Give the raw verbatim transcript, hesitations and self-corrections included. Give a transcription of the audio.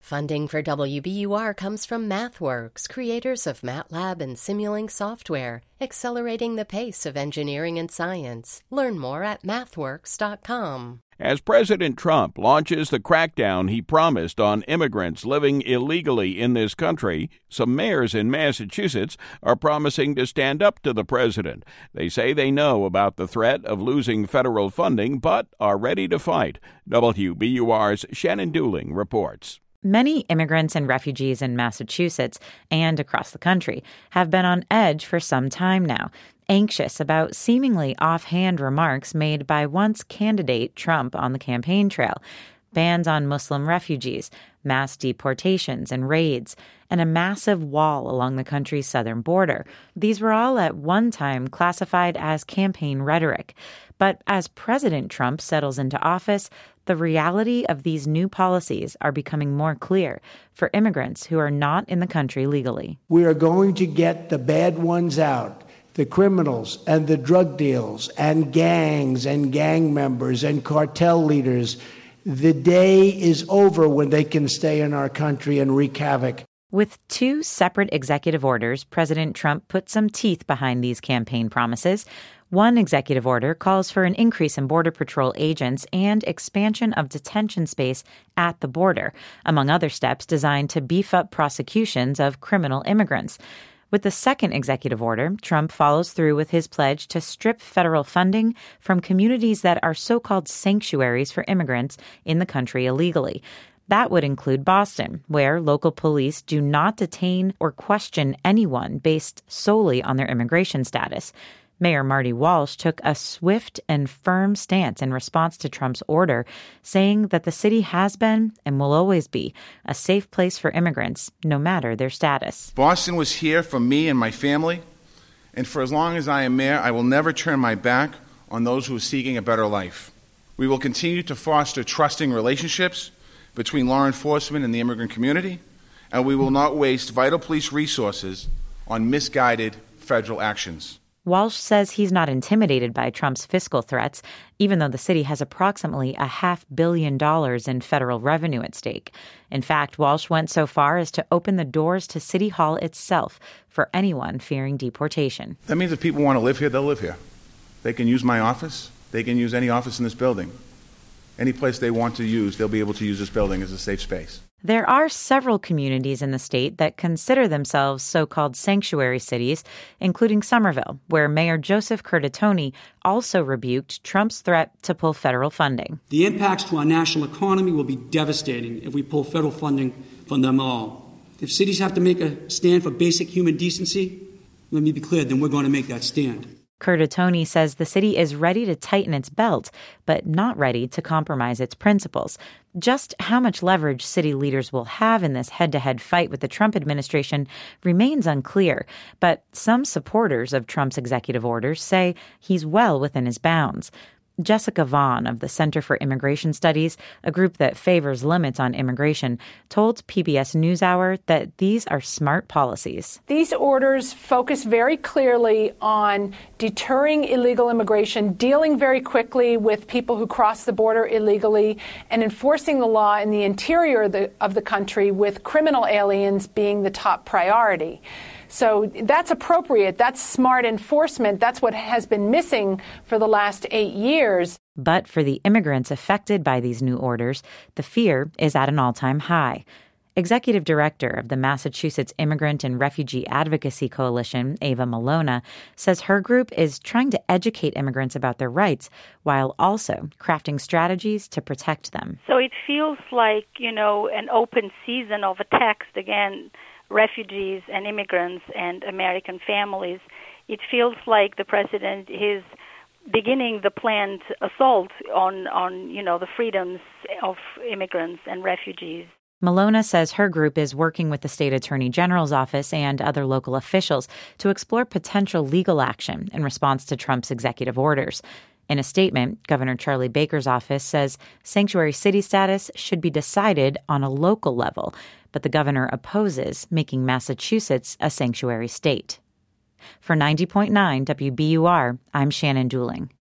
Funding for W B U R comes from MathWorks, creators of MATLAB and Simulink software, accelerating the pace of engineering and science. Learn more at mathworks dot com. As President Trump launches the crackdown he promised on immigrants living illegally in this country, some mayors in Massachusetts are promising to stand up to the president. They say they know about the threat of losing federal funding, but are ready to fight. W B U R's Shannon Dooling reports. Many immigrants and refugees in Massachusetts and across the country have been on edge for some time now, anxious about seemingly offhand remarks made by once candidate Trump on the campaign trail. Bans on Muslim refugees, mass deportations and raids, and a massive wall along the country's southern border. These were all at one time classified as campaign rhetoric. But as President Trump settles into office, the reality of these new policies are becoming more clear for immigrants who are not in the country legally. We are going to get the bad ones out. The criminals and the drug deals and gangs and gang members and cartel leaders. The day is over when they can stay in our country and wreak havoc. With two separate executive orders, President Trump put some teeth behind these campaign promises. One executive order calls for an increase in Border Patrol agents and expansion of detention space at the border, among other steps designed to beef up prosecutions of criminal immigrants. With the second executive order, Trump follows through with his pledge to strip federal funding from communities that are so-called sanctuaries for immigrants in the country illegally. That would include Boston, where local police do not detain or question anyone based solely on their immigration status. Mayor Marty Walsh took a swift and firm stance in response to Trump's order, saying that the city has been and will always be a safe place for immigrants, no matter their status. Boston was here for me and my family, and for as long as I am mayor, I will never turn my back on those who are seeking a better life. We will continue to foster trusting relationships between law enforcement and the immigrant community, and we will not waste vital police resources on misguided federal actions. Walsh says he's not intimidated by Trump's fiscal threats, even though the city has approximately a half billion dollars in federal revenue at stake. In fact, Walsh went so far as to open the doors to City Hall itself for anyone fearing deportation. That means if people want to live here, they'll live here. They can use my office. They can use any office in this building. Any place they want to use, they'll be able to use this building as a safe space. There are several communities in the state that consider themselves so-called sanctuary cities, including Somerville, where Mayor Joseph Curtatone also rebuked Trump's threat to pull federal funding. The impacts to our national economy will be devastating if we pull federal funding from them all. If cities have to make a stand for basic human decency, let me be clear, then we're going to make that stand. Curtatone says the city is ready to tighten its belt, but not ready to compromise its principles. Just how much leverage city leaders will have in this head-to-head fight with the Trump administration remains unclear, but some supporters of Trump's executive orders say he's well within his bounds. Jessica Vaughn of the Center for Immigration Studies, a group that favors limits on immigration, told P B S NewsHour that these are smart policies. These orders focus very clearly on deterring illegal immigration, dealing very quickly with people who cross the border illegally, and enforcing the law in the interior of the, of the country, with criminal aliens being the top priority. So that's appropriate. That's smart enforcement. That's what has been missing for the last eight years. But for the immigrants affected by these new orders, the fear is at an all-time high. Executive Director of the Massachusetts Immigrant and Refugee Advocacy Coalition, Ava Malona, says her group is trying to educate immigrants about their rights while also crafting strategies to protect them. So it feels like, you know, an open season of attacks again. Refugees and immigrants and American families. It feels like the president is beginning the planned assault on, on, you know, the freedoms of immigrants and refugees. Malona says her group is working with the state attorney general's office and other local officials to explore potential legal action in response to Trump's executive orders. In a statement, Governor Charlie Baker's office says sanctuary city status should be decided on a local level, but the governor opposes making Massachusetts a sanctuary state. For ninety point nine W B U R, I'm Shannon Dooling.